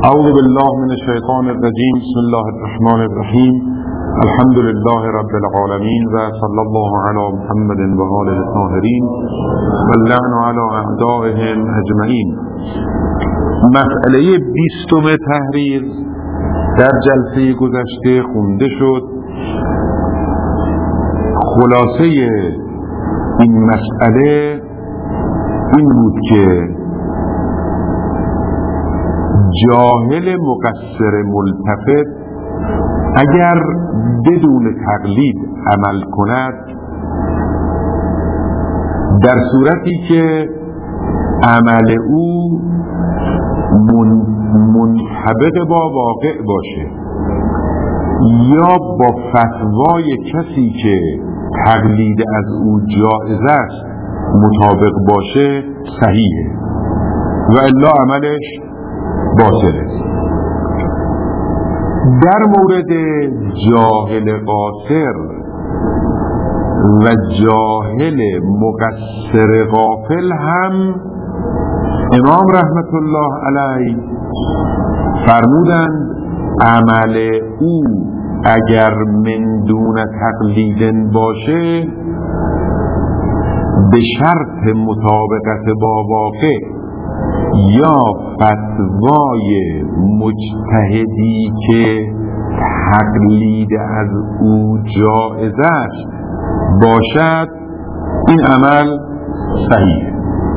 اعوذ بالله من الشیطان الرجیم. بسم الله الرحمن الرحیم. الحمد لله رب العالمین و صلی الله علی محمد و آله الطاهرین و اللعن علی اعدائهم اجمعین. مسئله 20 تحریر در جلسه گذشته خونده شد. خلاصه این مسئله این بود که جاهل مقصر ملتفت اگر بدون تقلید عمل کند، در صورتی که عمل او منطبق با واقع باشه یا با فتوای کسی که تقلید از او جایز است مطابق باشه، صحیحه و الا عملش باطله. در مورد جاهل قاصر و جاهل مقصر غافل هم امام رحمت الله علیه فرمودند عمل او اگر من دون تقلید باشه به شرط مطابقت با واقع یا فتوای مجتهدی که تقلید از او جایز است باشد، این عمل صحیح.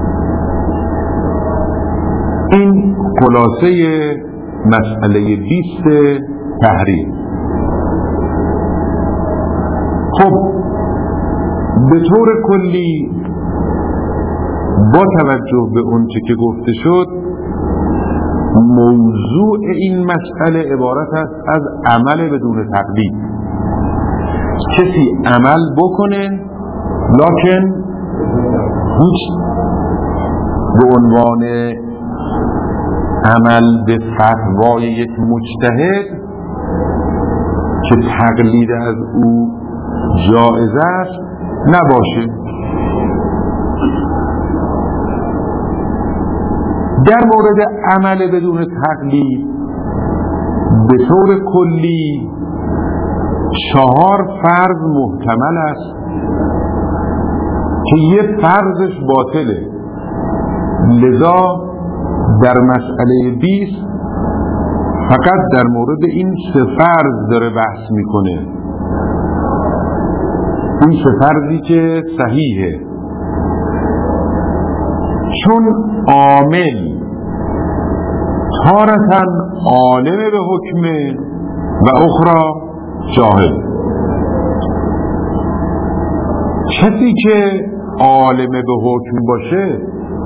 این خلاصه مسئله 20 تحریر. خب به طور کلی با توجه به اون چه که گفته شد، موضوع این مسئله عبارت است از عمل بدون تقلید. کسی عمل بکنه لکن هیچ به عنوان عمل به فتوای یک مجتهد که تقلید از او جایز است نباشه. در مورد عمل بدون تقلید به طور کلی 4 فرض محتمل است که یه فرضش باطله. لذا در مسئله 20 فقط در مورد این 3 فرض داره بحث میکنه. این 3 فرضی که صحیحه، چون عامل تارتاً عالم به حکمه و اخرى جاهل. کسی که عالم به حکم باشه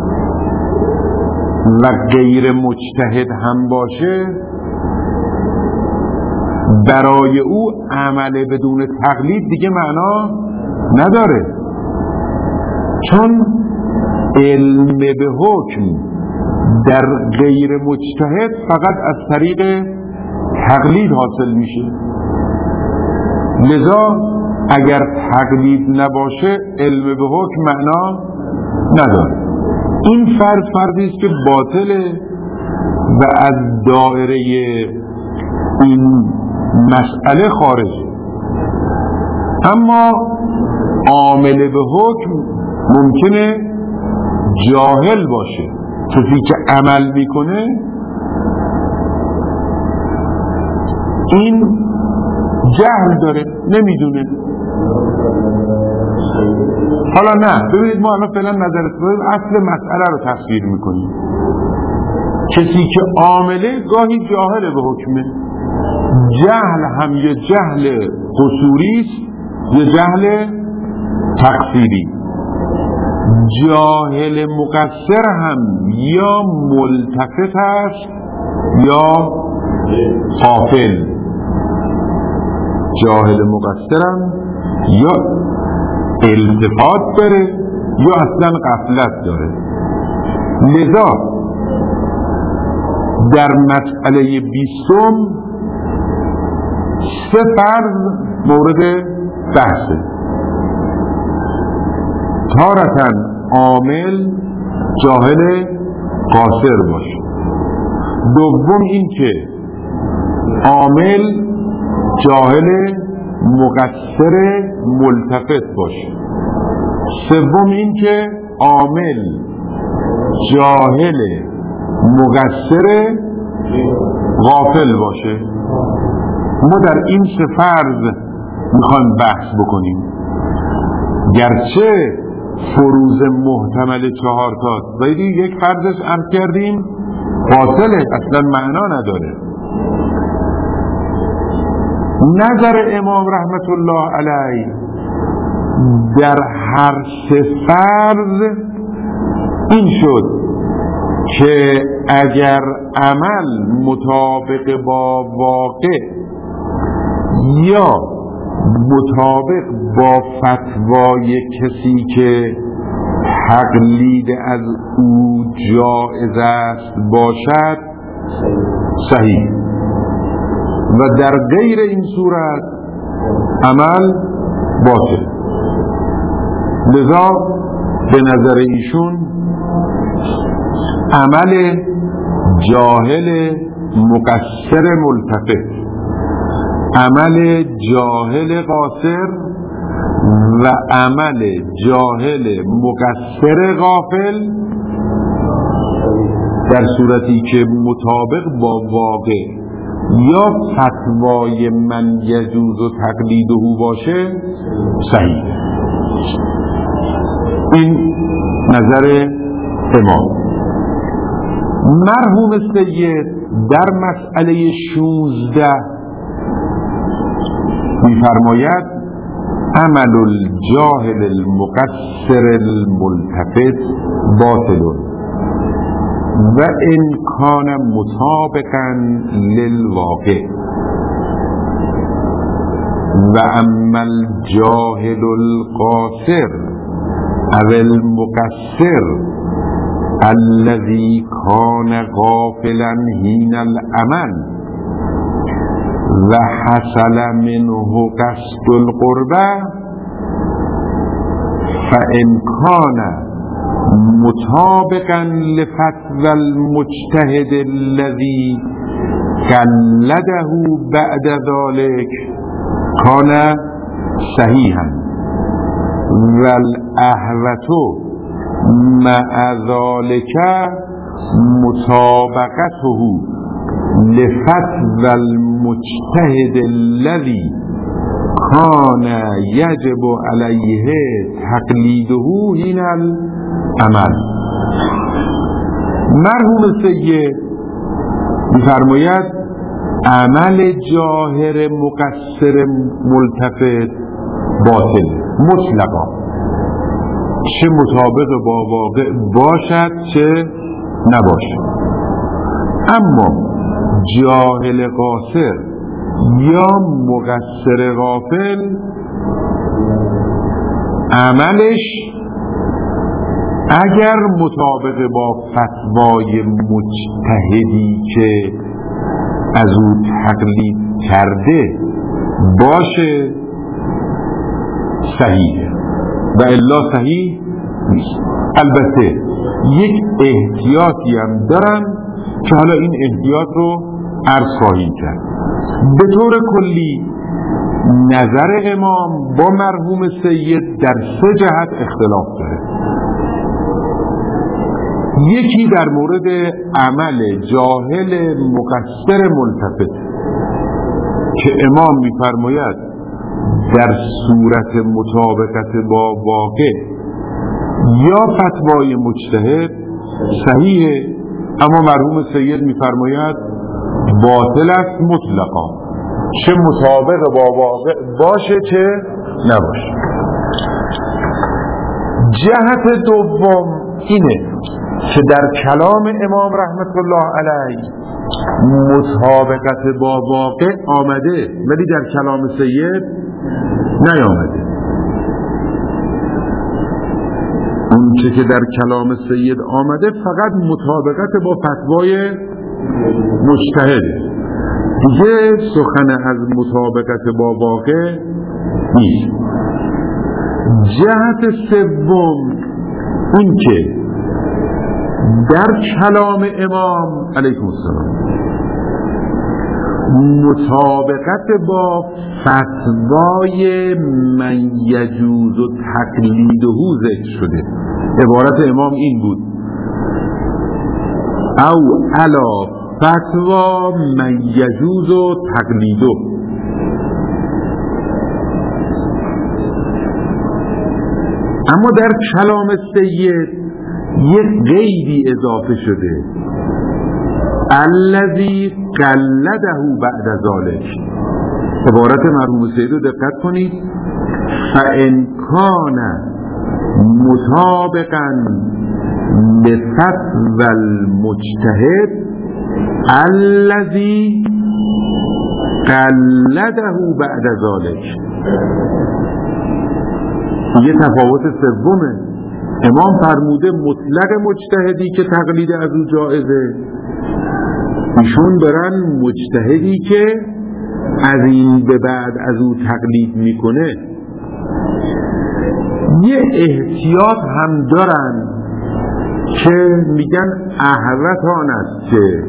و غیر مجتهد هم باشه، برای او عمل بدون تقلید دیگه معنا نداره، چون علم به حکم در غیر مجتهد فقط از طریق تقلید حاصل میشه. لذا اگر تقلید نباشه علم به حکم معنا نداره. این فرضی است که باطله و از دایره این مسئله خارجه. اما عامل به حکم ممکنه جاهل باشه. کسی که عمل میکنه این جهل داره، نمیدونه. حالا نه، ببینید ما الان فعلا نظرت بودیم اصل مسئله رو تصویر میکنیم. کسی که عامله گاهی جاهل به حکمه. جهل هم یه جهل قصوری است، یه جهل تقصیری. جاهل مقصر هم یا ملتفت است یا غافل. جاهل مقصر هم یا التفات داره یا اصلا غفلت داره. لذا در مسئله 20 3 فرض مورد بحثه. تارتاً عامل جاهل قاصر باشه، دوم این که عامل جاهل مقصر ملتفت باشه. سوم این که عامل جاهل مقصر غافل باشه. ما در این سه فرض میخوایم بحث بکنیم. گرچه فروض محتمل 4 تاست ولی یک فرضش عرض کردیم باطله، اصلا معنا نداره. نظر امام رحمت الله علیه در هر سه فرض این شد که اگر عمل مطابق با واقع یا مطابق با فتوای کسی که تقلید از او جائز است باشد صحیح، و در غیر این صورت عمل باطل. لذا به نظر ایشون عمل جاهل مقصر ملتفت، عمل جاهل قاصر و عمل جاهل مقصر غافل در صورتی که مطابق با واقع یا فتوای من یجوز و تقلیده باشه صحیح. این نظر امام. مرحوم سید در مسئله 16 می‌فرماید عمل الجاهل المقصر الملتفت باطل و ان کان مطابقا للواقع و اما الجاهل القاصر او المقصر الذي كان غافلا حين العمل و حصل منه قصد القربة فإن كان مطابقا لفتوى المجتهد الذي قلده بعد ذلك كان صحيحا والأحوط مع ذلك مطابقته لفتوى المجتهد الذي كان يجب عليه تقليده حين العمل. مرحوم سید می‌فرماید عمل جاهر مقصر ملتفت باطل مطلقا، چه مطابق با واقع باشد چه نباشد. اما جاهل قاصر یا مقصر غافل عملش اگر مطابق با فتوای مجتهدی که از او تقلید کرده باشه صحیح و الا صحیح نیست. البته یک احتیاطی هم دارن که حالا این احتیاط رو عرض خواهیم کرد. به طور کلی نظر امام با مرحوم سید در 3 جهت اختلاف داره. یکی در مورد عمل جاهل مقصر ملتفت که امام می‌فرماید در صورت مطابقت با واقع یا فتوای مجتهد صحیحه، اما مرحوم سید می‌فرماید باطل است مطلقا، چه مطابق با واقع باشه چه نباشه. جهت دوم اینه که در کلام امام رحمت الله علیه مطابقت با واقع آمده ولی در کلام سید نیامده. اون چه که در کلام سید آمده فقط مطابقت با فتوای مجتهد، دیگه سخن از مطابقت با واقع نیست. جهت سوم این که در کلام امام علیه السلام مطابقت با فتوای من یجوز و تقلیده ذکر شده. عبارت امام این بود: او علا فتوا من یجوز و تقلیده. اما در کلام سید یک قیدی اضافه شده: الذی قلده بعد ذلک. عبارت مرحوم سید رو دقت کنید: فان کان مطابقا لفتوى المجتهد الذی قلده بعد ذلک. یه تفاوت سومه. امام فرموده مطلق مجتهدی که تقلید از او جائزه، ایشون برن مجتهدی که از این به بعد از او تقلید میکنه. یه احتیاط هم دارن که میگن احوط آن است که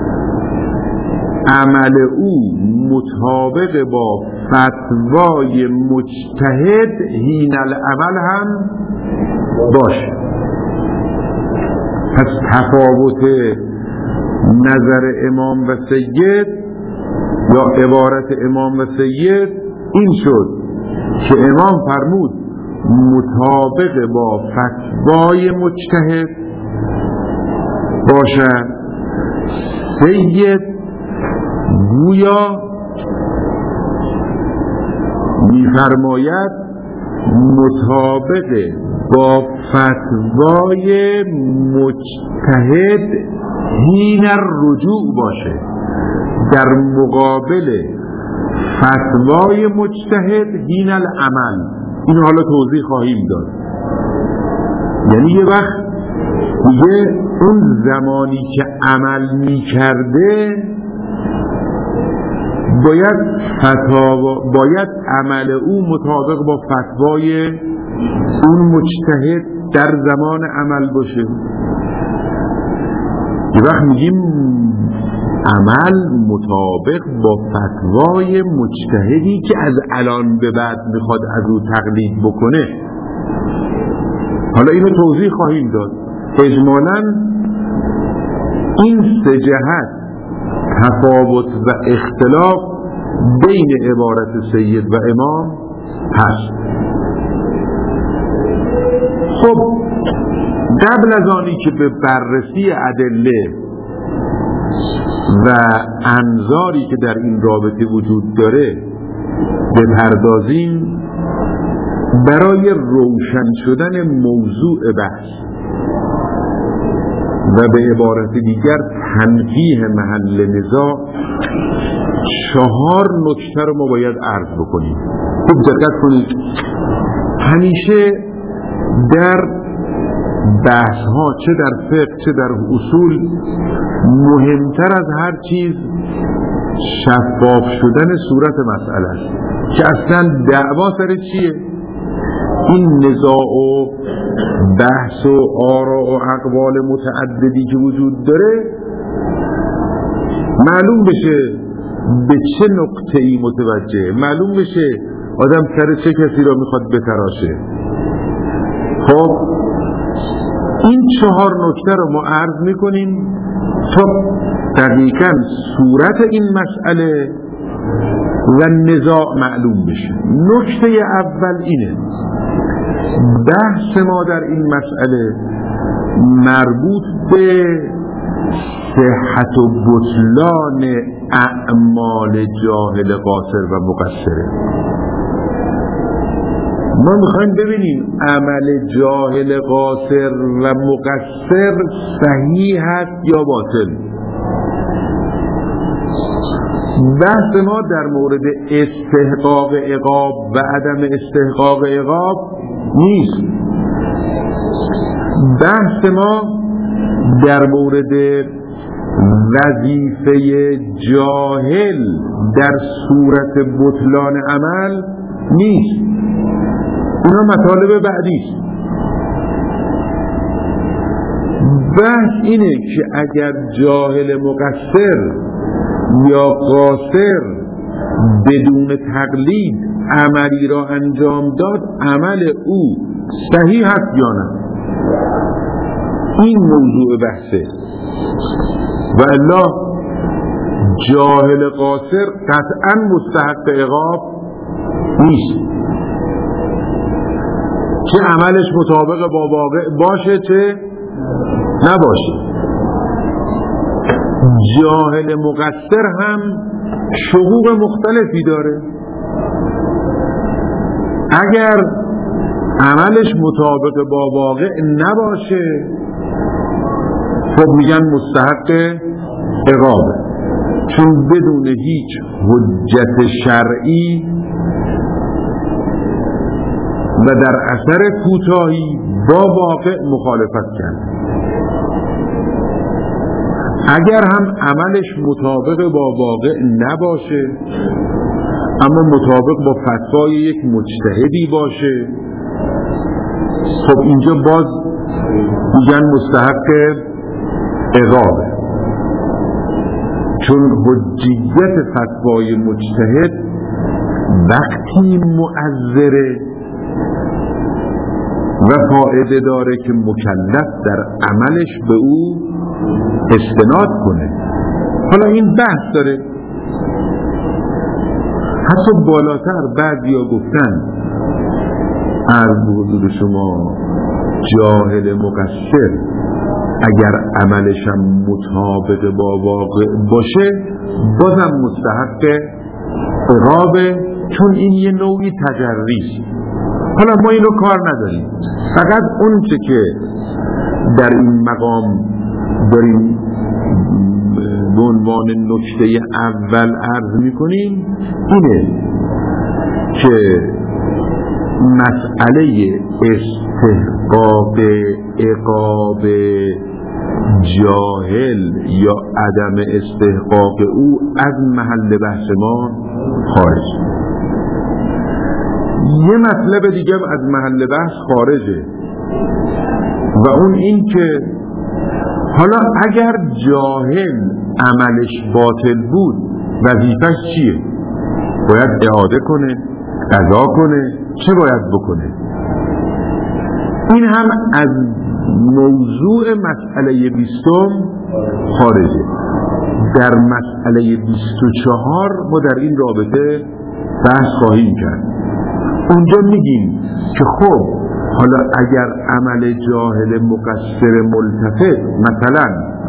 عمل او مطابق با فتوای مجتهد حین العمل هم باشه. پس تفاوت نظر امام و سید یا عبارت امام و سید این شد که امام فرمود مطابق با فتوای مجتهد باشد. سید گویا می‌فرماید مطابق با فتوای مجتهد حین الرجوع باشه، در مقابل فتوای مجتهد حین العمل. اینو حالا توضیح خواهیم داد. یعنی یه وقت میگه اون زمانی که عمل میکرده باید عمل او مطابق با فتوای اون مجتهد در زمان عمل باشه. یه وقت میگیم عمل مطابق با فتوای مجتهدی که از الان به بعد میخواد از او تقلید بکنه. حالا اینو توضیح خواهیم داد. اجمالاً این سه جهت تفاوت و اختلاف بین عبارت سید و امام هست. خب قبل از آنی که به بررسی ادله و انظاری که در این رابطه وجود داره بپردازیم، برای روشن شدن موضوع بحث و به عبارت دیگر تنبیه محل نزاع 4 نکته رو ما باید عرض بکنیم. خوب دقت کنید. همیشه در بحث ها چه در فقه چه در اصول مهمتر از هر چیز شفاف شدن صورت مسئله است که اصلا دعوا سر چیه. این نزاع و بحث و آراء و اقوال متعددی که وجود داره معلوم بشه به چه نقطه‌ای متوجه، معلوم بشه آدم سر چه کسی را میخواد بتراشه. خب این 4 نکته رو ما عرض میکنیم تا دقیقاً صورت این مسئله و نزاع معلوم بشه. نکته اول اینه: بحث ما در این مسئله مربوط به صحت و بطلان اعمال جاهل قاصر و مقصره. ما میخوایم ببینیم عمل جاهل قاصر و مقصر صحیح هست یا باطل. بحث ما در مورد استحقاق عقاب و عدم استحقاق عقاب نیست. بحث ما در مورد وظیفه جاهل در صورت بطلان عمل نیست. اینا مطالب بعدی است. بحث اینه که اگر جاهل مقصر یا قاصر بدون تقلید عملی را انجام داد، عمل او صحیح است یا نه. این موضوع بحثه. و الا جاهل قاصر قطعا مستحق عقاب نیست، چه عملش مطابق با واقع باشه چه نباشه. جاهل مقصر هم شقوق مختلفی داره. اگر عملش مطابق با واقع نباشه خب میگن مستحق عقابه، چون بدون هیچ حجت شرعی و در اثر کوتاهی با واقع مخالفت کرد. اگر هم عملش مطابق با واقع نباشه اما مطابق با فتوای یک مجتهدی باشه، خب اینجا باز میگن مستحق عقابه، چون حجیت فتوای مجتهد وقتی مؤثره و فایده داره که مکلف در عملش به او استناد کنه. حالا این بحث داره. حتی بالاتر بعضیا گفتن عرض به حضور شما جاهل مقصر اگر عملشم مطابق با واقع باشه بازم مستحق عقابه، چون این یه نوعی تجریست. حالا ما اینو کار نداریم، فقط اون چه که در این مقام داریم به عنوان نکته اول عرض میکنیم اینه که مسئله استحقاق عقاب جاهل یا عدم استحقاق او از محل بحث ما خارج. یه مطلب دیگه از محل بحث خارجه و اون این که حالا اگر جاهل عملش باطل بود وظیفش چیه؟ باید اعاده کنه، قضا کنه، چه باید بکنه؟ این هم از موضوع مسئله 20 خارجه. در مسئله 24 ما در این رابطه بحث خواهیم کرد. اونجا میگیم که خب حالا اگر عمل جاهل مقصر ملتفت مثلا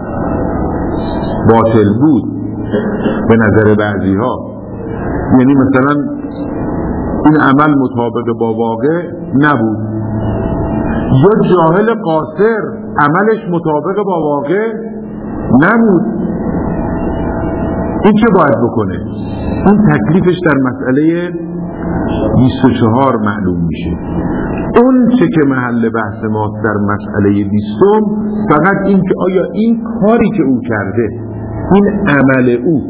باطل بود به نظر بعضی ها، یعنی مثلا این عمل مطابق با واقع نبود، یا جاهل قاصر عملش مطابق با واقع نبود، این چه باید بکنه؟ اون تکلیفش در مسئله 24 معلوم میشه. اون چه که محل بحث ما در مسئله 20 فقط این که آیا این کاری که او کرده، این عمل او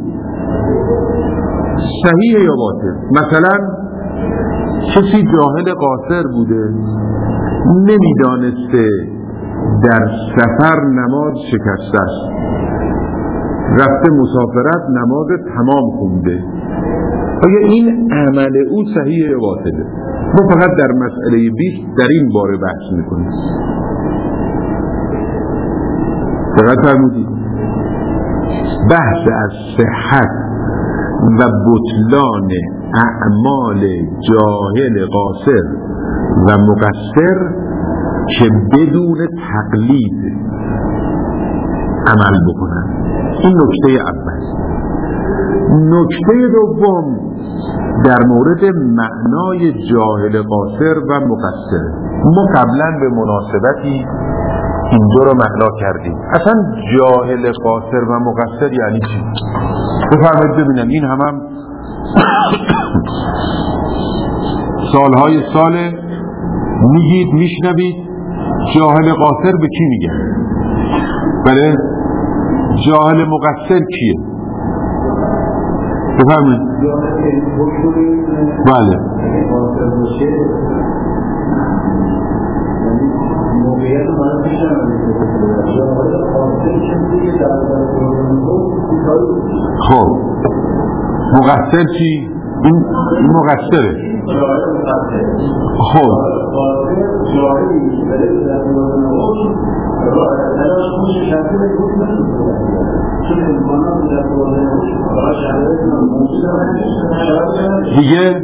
صحیح یا باطل. مثلا کسی جاهل قاصر بوده، نمیدانسته در سفر نماز شکسته است، رفته مسافرت نماز تمام خونده، آیا این عمل او صحیح یا باطله؟ ما فقط در مسئله 20 در این باره بحث میکنیم. دقت فرمودید؟ بحث از صحت و بطلان اعمال جاهل قاصر و مقصر که بدون تقلید عمل بکنن. این نکته اول. نکته دوم در مورد معنای جاهل قاصر و مقصر. ما قبلا به مناسبتی این دو رو معنا کردیم. اصلا جاهل قاصر و مقصر یعنی چی؟ بفرمایید ببینم. این هم سالهای ساله میگید میشنوید جاهل قاصر به کی میگن؟ بله، جاهل مقصر کیه؟ بفرمایید. بله موقعیت باید بیشتر خب مقصر چی؟ این مقصره. خب دیگه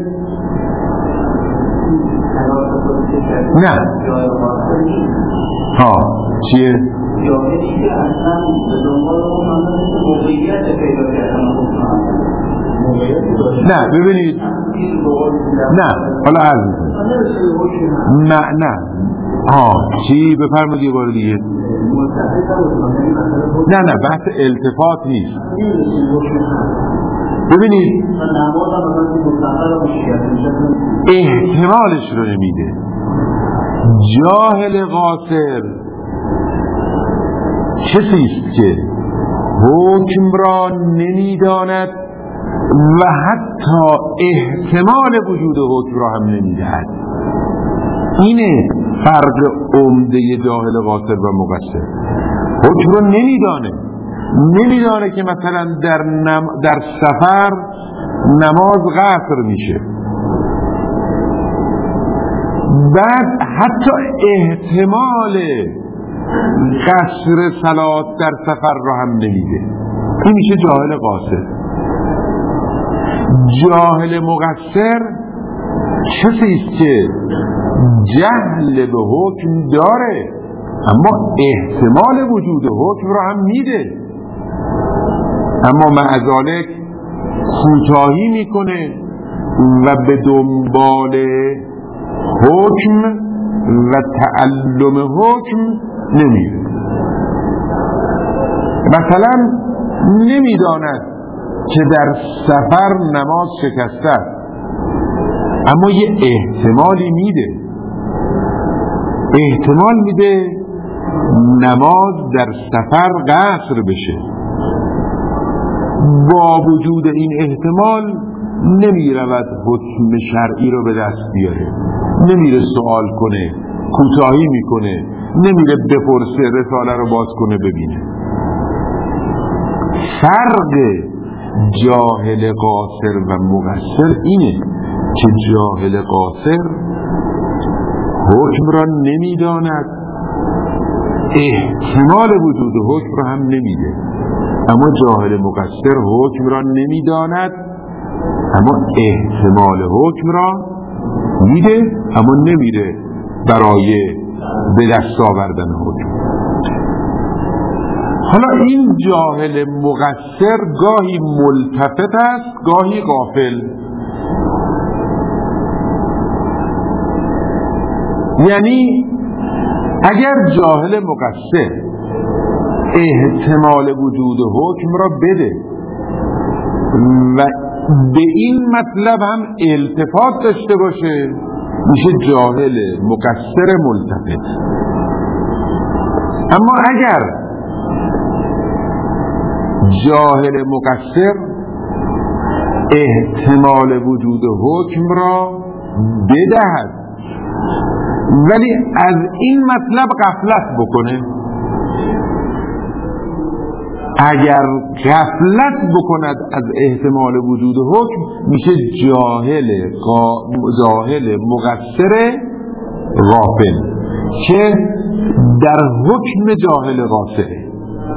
نه چیه؟ نه ببینید نه حالا عرض نه چی بفرمایید یه بار دیگه. نه بحث التفات نیست. ببینید احتمالش رو نمیده. جاهل قاصر کسی است که حکم را نمیداند و حتی احتمال وجود حکم را هم نمیدهد. اینه فرق عمده جاهل قاصر و مقصر. حکم را نمیدانه که مثلا در سفر نماز قصر میشه، بعد حتی احتمال قصر صلات در سفر را هم نمیده. این میشه جاهل قاصر. جاهل مقصر کسی است که جهل به حکم داره اما احتمال وجود حکم را هم میده، اما مع ذالک کوتاهی میکنه و به دنبال حکم و تعلم حکم نمیره. مثلا نمیداند که در سفر نماز شکسته است اما یه احتمالی میده، احتمال میده نماز در سفر قصر بشه. با وجود این احتمال نمیرود حکم شرعی رو به دست بیاره، نمیره سوال کنه، کوتاهی میکنه، نمیره بپرسه، رساله رو باز کنه ببینه. فرق جاهل قاصر و مقصر اینه که جاهل قاصر حکم را نمیداند، احتمال وجود حکم را هم نمیده، اما جاهل مقصر حکم را نمیداند اما احتمال حکم را میده، اما نمیره برای به دست آوردن حکم. حالا این جاهل مقصر گاهی ملتفت است گاهی غافل. یعنی اگر جاهل مقصر احتمال وجود حکم را بده و به این مطلب هم التفات داشته باشه میشه جاهل مقصر ملتفت. اما اگر جاهل مقصر احتمال وجود حکم را بدهد ولی از این مطلب غفلت بکنه، اگر غفلت بکند از احتمال وجود حکم میشه جاهل مقصر غافل که در حکم جاهل قاصره.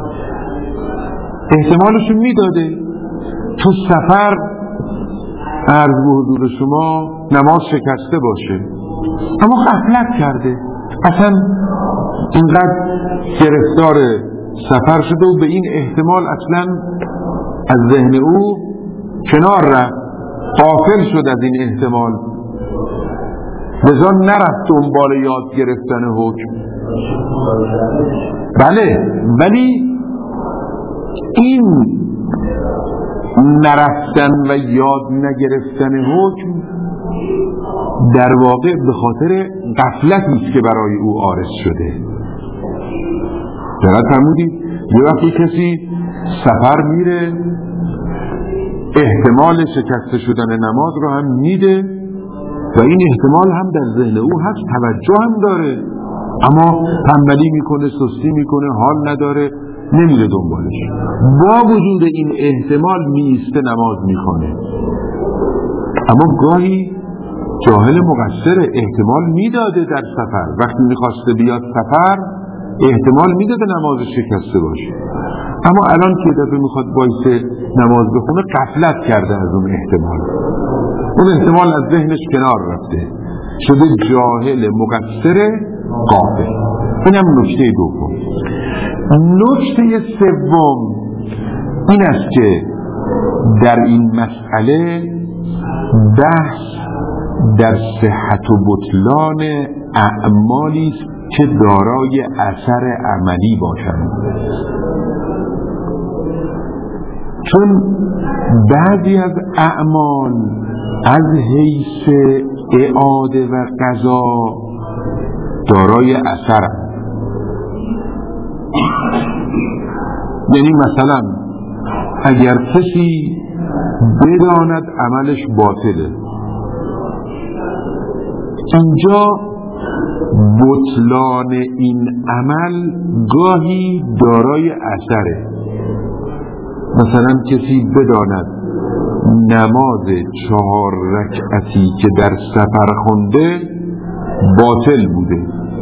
احتمالشو میداده تو سفر عرض به حضور شما نماز شکسته باشه اما غفلت کرده، اصلا اینقدر گرفتار سفر شده و به این احتمال اصلا از ذهن او کنار رفت، غافل شد از این احتمال، لذا نرفت دنبال یاد گرفتن حکم. بله، ولی این نرفتن و یاد نگرفتن حکم در واقع به خاطر غفلتی است که برای او عارض شده. درست فرمودید؟ یه وقتی کسی سفر میره احتمال شکسته شدن نماز رو هم میده و این احتمال هم در ذهن او هست، توجه هم داره، اما تنبلی میکنه، سستی میکنه، حال نداره، نمیره دنبالش. با وجود این احتمال میسته نماز میخونه. اما گاهی جاهل مقصر احتمال میداده در سفر، وقتی میخواسته بیاد سفر احتمال میداده نماز شکسته باشه، اما الان که دفعه میخواد وایسه نماز بخونه غفلت کرده از اون احتمال از ذهنش کنار رفته، شده جاهل مقصر غافل. اینم نکته دوم. نکته سوم این است که در این مسئله بحث در صحت و بطلان اعمالی است که دارای اثر عملی باشند، چون بعضی از اعمال از حیث اعاده و قضا دارای اثر، یعنی مثلا اگر کسی بداند عملش باطله، اینجا بطلان این عمل گاهی دارای اثره. مثلا کسی بداند نماز 4 رکعتی که در سفر خونده باطل بوده،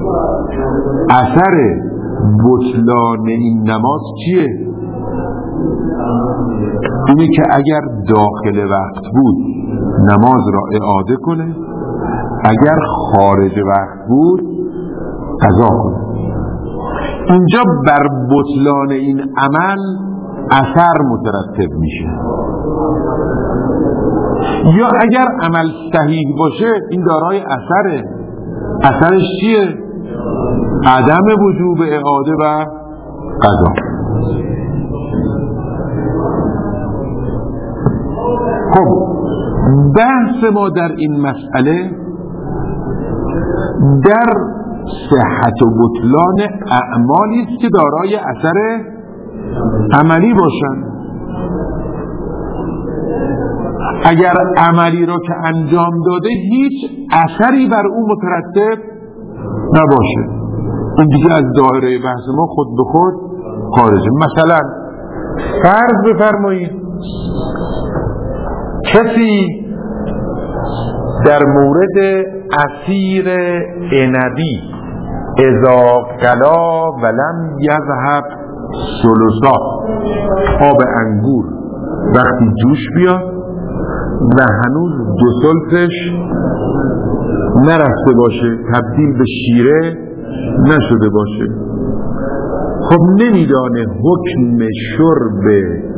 اثر بطلان این نماز چیه؟ اینه که اگر داخل وقت بود نماز را اعاده کنه، اگر خارج وقت بود قضا کنه. اینجا بر بطلان این عمل اثر مترتب میشه. یا اگر عمل صحیح باشه این دارای اثره. اثرش چیه؟ عدم وجوب اعاده و قضا. خب بحث ما در این مسئله در صحت و بطلان اعمالی است که دارای اثر عملی باشند. اگر عملی را که انجام داده هیچ اثری بر او مترتب نباشه، این دیگه از دایره بحث ما خود به خود خارجه. مثلا فرض بفرمایید کسی در مورد عصیر عنبی اذا غلا ولم یذهب ثلثا، آب انگور وقتی جوش بیاد و هنوز 2 ثلثش نرفته باشه، تبدیل به شیره نشده باشه، خب نمیدانه حکم شرب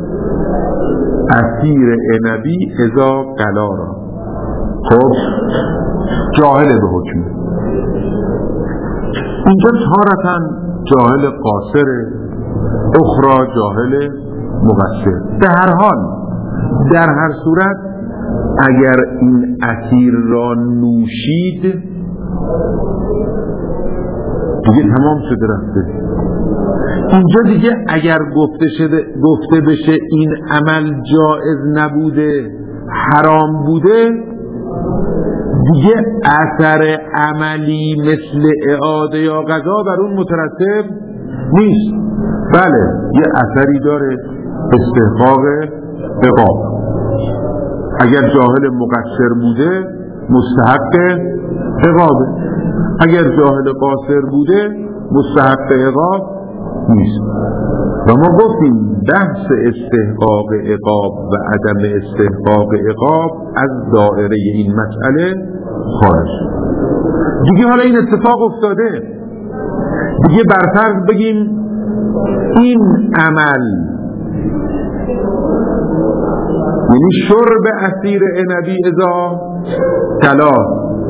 عصیر عنبی اذا غلا را، خب جاهل به حکم. اینجا تارتاً جاهل قاصره، اخرى جاهل مقصر. به هر حال در هر صورت اگر این عصیر را نوشید دیگه تمام شده رفته. اینجا دیگه اگر گفته بشه این عمل جائز نبوده، حرام بوده، دیگه اثر عملی مثل اعاده یا قضا بر اون مترتب نیست. بله یه اثری داره، استحقاق عقاب. اگر جاهل مقصر بوده مستحق عقابه، اگر جاهل قاصر بوده مستحق عقاب نیست. و ما گفتیم بحث استحقاق عقاب و عدم استحقاق عقاب از دائره این مسئله خارج. دیگه حالا این اتفاق افتاده، دیگه برفرض بگیم این عمل یعنی شرب عصیر عنبی اذا غلا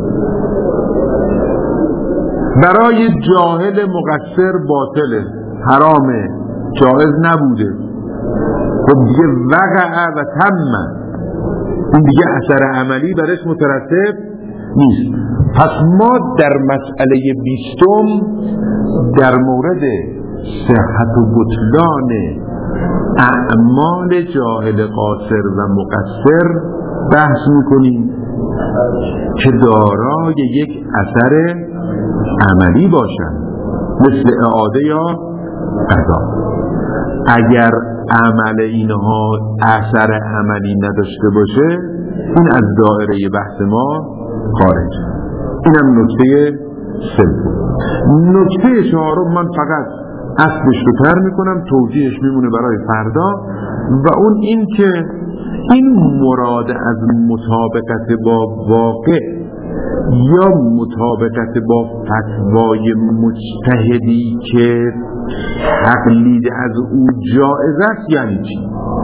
برای جاهل مقصر باطله، حرامه، جائز نبوده. خب دیگه وقع و تم، این دیگه اثر عملی برش مترتب نیست. پس ما در مسئله 20 در مورد صحت و بطلان اعمال جاهل قاصر و مقصر بحث میکنیم که دارای یک اثر عملی باشن، مثل اعاده یا قضا. اگر عمل اینها اثر عملی نداشته باشه، این از دایره بحث ما خارج. اینم نکته سوم. نکته چهارم من فقط اصلش رو تر میکنم، توضیحش میمونه برای فردا، و اون این که این مراد از مطابقت با واقع یا مطابقت با فتوای مجتهدی که تقلید از او جائز است یعنی چی؟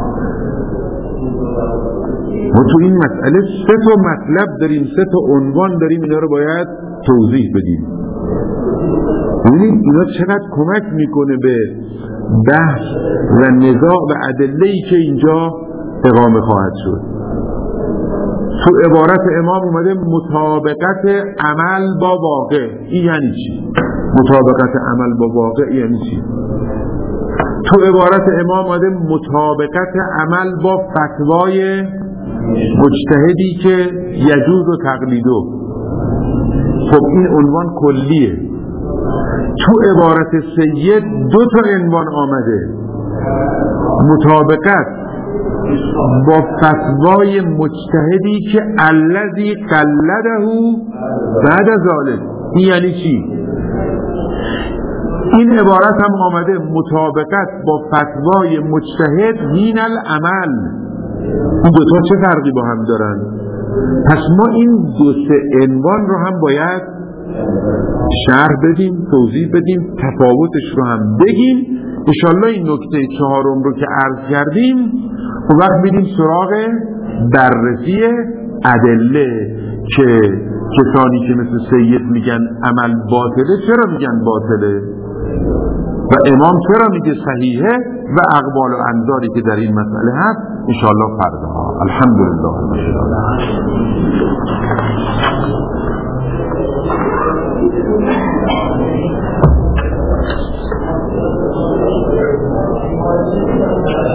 ما تو این مسئله 3 تا مطلب داریم، 3 تا عنوان داریم، اینا رو باید توضیح بدیم. ببینید اینا چقدر کمک میکنه به بحث و نزاع و ادله‌ای که اینجا اقامه خواهد شد. تو عبارت امام اومده مطابقت عمل با واقع. این یعنی چی؟ مطابقت عمل با واقع یعنی چی؟ تو عبارت امام اومده مطابقت عمل با فتوای مجتهدی که یجوز و تقلیدو. خب این عنوان کلیه. تو عبارت سید 2 تا عنوان آمده، مطابقت با فتوای مجتهدی که الذی قلده بعد ذلك. این یعنی چی؟ این عبارت هم آمده مطابقت با فتوای مجتهد من العمل. این 2 تا چه فرقی با هم دارن؟ پس ما این 2 عنوان رو هم باید شرح بدیم، توضیح بدیم، تفاوتش رو هم بگیم. انشالله این نکته 4 رو که عرض کردیم اون وقت میریم سراغ بررسی ادله که کسانی که مثل سید میگن عمل باطله چرا میگن باطله و امام چرا میگه صحیحه و اقوال و انظاری که در این مسئله هست انشالله فردا. الحمدلله.